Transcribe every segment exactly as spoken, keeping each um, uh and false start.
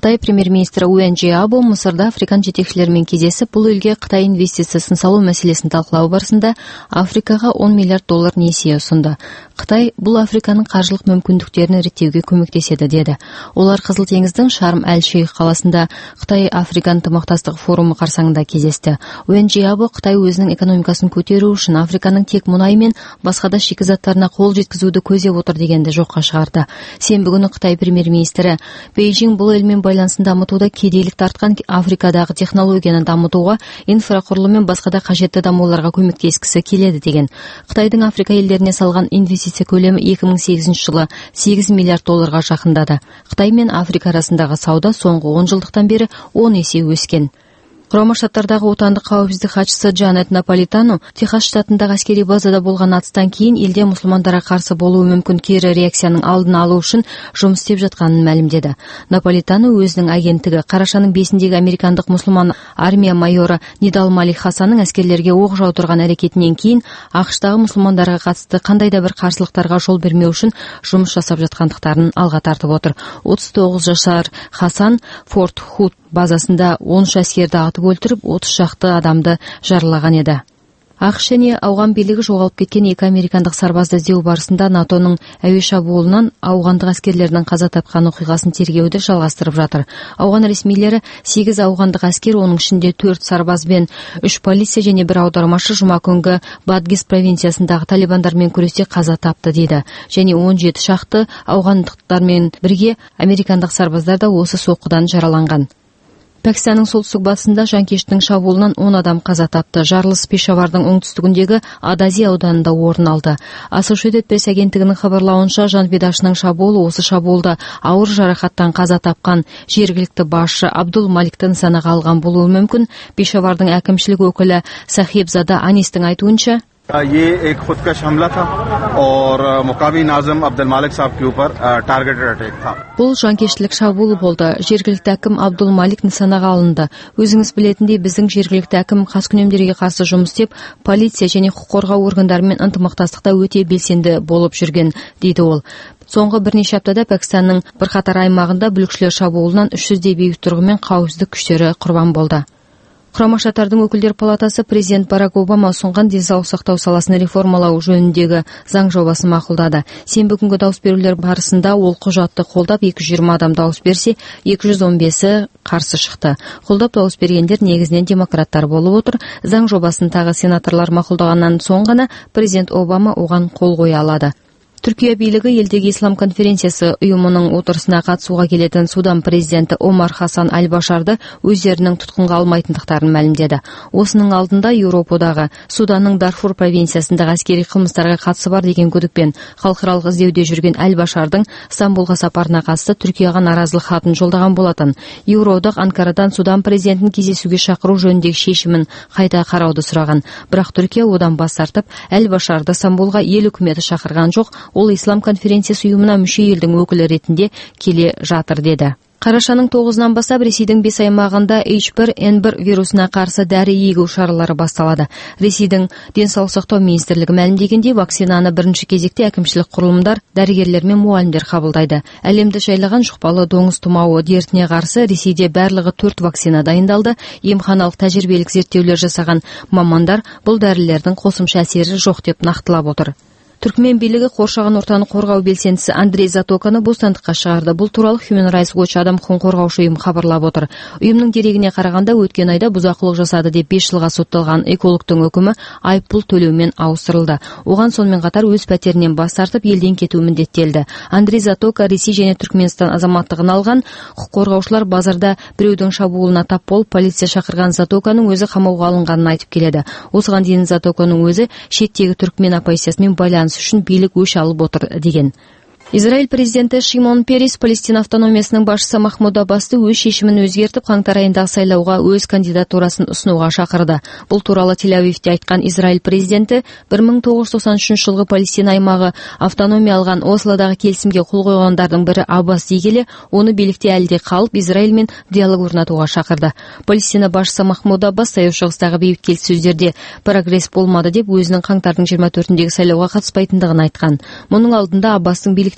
Қытай премьер-министрі Уэн Жиабо Мысырда Африкан жетекшілерімен кездесіп, бұл елге Қытай инвестициясын салу мәселесін талқылау барысында Африкаға он миллиард доллар несие ұсынды. Қытай бұл Африканың қаржылық мүмкіндіктерін реттеуге көмектеседі деді. Олар Қызыл теңіздің Шарм-эль-Шейх қаласында Қытай-Африкан ынтымақтастық форумы қарсаңында кездесті. Уэн Жиабо Қытай өзінің экономикасын көтеру үшін Африканың тек мұнай мен басқа да шикізаттарына қол жеткізуді көздеп отыр дегенді жоққа шығарды. Сенбі күні Қытай премьер-министрі Бейжің бұл елмен байланысын дамытуда кедейлік тартқан Африкадағы технологияны дамытуға, инфрақұрылым мен басқа да қажетті дамуларға көмектескісі келеді деген. Қытайдың Африка елдеріне салған инвестиция көлемі екі мың сегізінші жылы сегіз миллиард долларға жақындады. Қытай мен Африка арасындағы сауда соңғы он жылдықтан бері он есе өскен. Құрама Штаттардағы отандық қауіпсіздік хатшысы Джанет Наполитано Техас штатындағы әскери базада болған атыстан кейін елде мұсылмандарға қарсы болуы мүмкін кері реакцияның алдын алу үшін жұмыс істеп жатқанын мәлімдеді. Наполитано өзінің агенттігі қарашаның бесіндегі американдық мұсылман армия майоры Нидал Малик Хасанның әскерлерге оқ жаудырған әрекетінен кейін ақш-тағы мұсылмандарға қатысты қандай да бір қарсылықтарға жол бермеу үшін жұмыс жасап жатқандықтарын алға тартып отыр. отыз тоғыз жасар Хасан Форт Худ базасында он үш әскерді атып өлтіріп, отыз шақты адамды жаралаған еді. ақш және ауған билігі жоғалып кеткен екі американдық сарбазды іздеу барысында натоның әуе шабуылынан ауғандық әскерлерінің қаза тапқан оқиғасын тергеуді жалғастырып жатыр. Ауған ресмилері сегіз ауғандық әскер, оның ішінде төрт сарбаз бен үш полиция және бір аудармашы жұма күнгі Бадгис провинциясындағы талибандармен күресте қаза тапты дейді. Және он жеті шақты ауғандықтармен бірге американдық сарбаздар да осы соққыдан жараланған. Пәкістанның солтүстік батысында жанкештің шабуылынан он адам қаза тапты. Жарылыс Пешавардың оңтүстігіндегі Адази ауданында орын алды. Associated Press агенттігінің хабарлауынша, жанбедашының шабуылы осы шабуылда ауыр жарақаттан қаза тапқан жергілікті басшы Абдул Маликті нысанаға алған болуы мүмкін. Пешавардың әкімшілік өкілі Сахибзада Анистің айтуынша, ये एक खुदकश हमला था और मुकामी नाज़िम अब्दुल मालिक साहब के ऊपर टारगेटेड अटैक था. Бұл жанкештілік шабуылы болды. Жергілікті әкім Абдул Малик нысанаға алынды. Өзіңіз білетіндей, біздің жергілікті әкім қаскүнемдерге қарсы жұмыс істеп, полиция және құқық қорғау органдарымен ынтымақтастықта өте белсенді болып жүрген, дейді ол. Соңғы бірнеше аптада Пәкістанның бірқатар аймағында бүлікшілер шабуылынан үш жүздей бейбіт тұрғын мен қауіпсіздік күштері құрбан болды. Құрама Штаттардың өкілдер палатасы президент Барак Обама ұсынған денсаулық сақтау саласын реформалау жөніндегі заң жобасын мақұлдады. Сенбі күнгі дауыс берулер барысында ол құжатты қолдап екі жүз жиырма адам дауыс берсе, екі жүз он бесі қарсы шықты. Қолдап дауыс бергендер негізінен демократтар болып отыр. Заң жобасын тағы сенаторлар мақұлдағаннан соң ғана президент Обама оған қол қоя алады. Түркия билігі елдегі ислам конференциясы ұйымының отырысына қатысуға келетін Судан президенті Омар Хасан Аль-Башарды өздерінің тұтқынға алмайтындықтарын мәлімдеді. Осының алдында Еуропадағы Суданның Дарфур провинциясындағы әскери қылмыстарға қатысы бар деген күдікпен халықаралық іздеуде жүрген Аль-Башардың Стамбулға сапарына қатысты Түркияға наразылық хатын жолдаған болатын. Еуроодақ Анкарадан Судан президентін кездесуге шақыру жөніндегі шешімін қайта қарауды сұраған. Бірақ Түркия одан бас тартып, Аль-Башарды Стамбулға ел үкіметі шақырған жоқ. Ол ислам конференциясы ұйымына мүше елдің өкілі ретінде келе жатыр деді. Қарашаның тоғызынан бастап Ресейдің бес аймағында эйч бір эн бір вирусына қарсы дәрі егу шаралары басталады. Ресейдің денсаулық сақтау министрлігі мәлімдегендей, вакцинаны бірінші кезекте әкімшілік құрылымдар, дәрігерлер мен мұғалімдер қабылдайды. Әлемді жайлаған жұқпалы доңыз тұмауы дертіне қарсы Ресейде барлығы төрт вакцина дайындалды. Емханалық тәжірибелік зерттеулер жасаған мамандар бұл дәрілердің қосымша әсері жоқ деп нақтылап отыр. Түркмен билігі қоршаған ортаны қорғау белсендісі Андрей Затоканы бостандыққа шығарды. Бұл туралы Human Rights Watch адам құқығын қорғаушы ұйым хабарлап отыр. Ұйымның дерегіне қарағанда, өткен айда бұзақылық жасады деп бес жылға сотталған экологтың үкімі айыппұл төлеумен ауыстырылды. Оған сонымен қатар өз пәтерінен бас тартып елден кету міндеттелді. Андрей Затока Ресей және Түркменстан азаматтығын алған. Құқық қорғаушылар базарда біреудің шабуылына тап болып, полиция шақырған Затоканың өзі қамауға алынғанын айтып келеді. Осыған дейін Затоканың өзі шеттегі түркмен оппозициясымен байланыс үшін билік өш алып отыр деген. Израиль президенті Шимон Перес Палестина автономиясының басшысы Махмуд Аббасты өз шешімін өзгертіп, қаңтар айындағы сайлауға өз кандидатурасын ұсынуға шақырды. Бұл туралы Тель-Авивте айтқан Израиль президенті бір мың тоғыз жүз тоқсан үшінші жылғы Палестина аймағы автономия алған Ослодағы келісімге қол қойғандардың бірі Аббас дей келе, оны билікте әлде қалып, Израильмен диалог орнатуға шақырды. Палестина басшысы Махмуд Аббас Таяу Шығыстағы бейбіт келіссөздерде прогресс болмады деп өзінің қаңтардың жиырма төртіндегі сайлауға қатыспайтындығын айтқан. Мұның алдында Аббастың билікте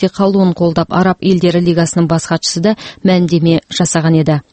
билікте қалуын қолдап араб елдері лигасының бас хатшысы да мәлімдеме жасаған еді.